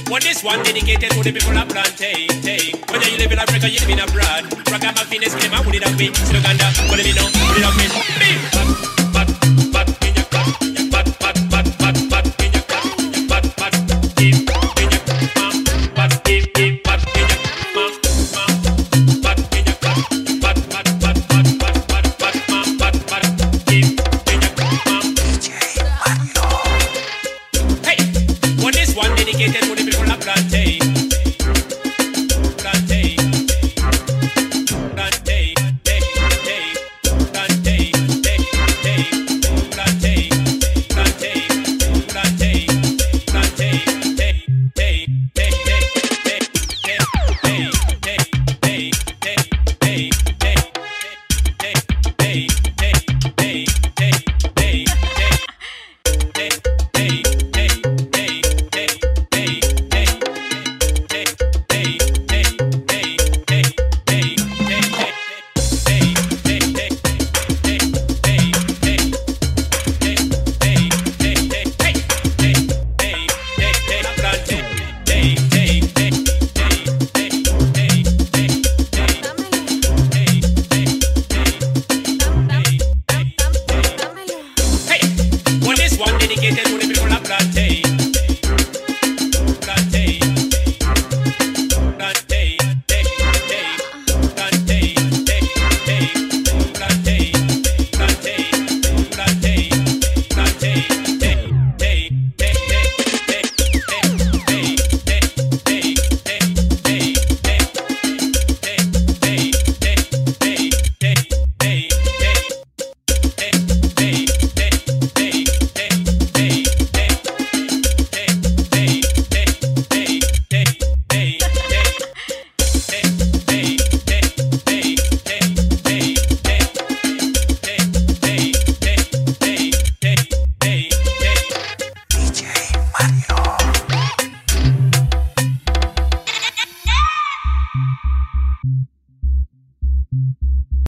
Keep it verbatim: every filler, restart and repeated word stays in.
Well, this one dedicated to the people of Plantain. Whether you live in Africa, you live in abroad. Ragamuffin is came out with it up with Uganda. What do you know? Put it up with me. Bat, bat, bat, in your cut. Bat, bat, bat, bat, bat, in your cut. Bat, bat, deep, in your cut. Bat, deep, deep, bat, in your cut. Bat, in your cut. Bat, bat, bat, bat, bat, bat, bat, bat, bat, deep, in your cut. D J Mando. Hey, well, this one dedicated to the people of Plantain.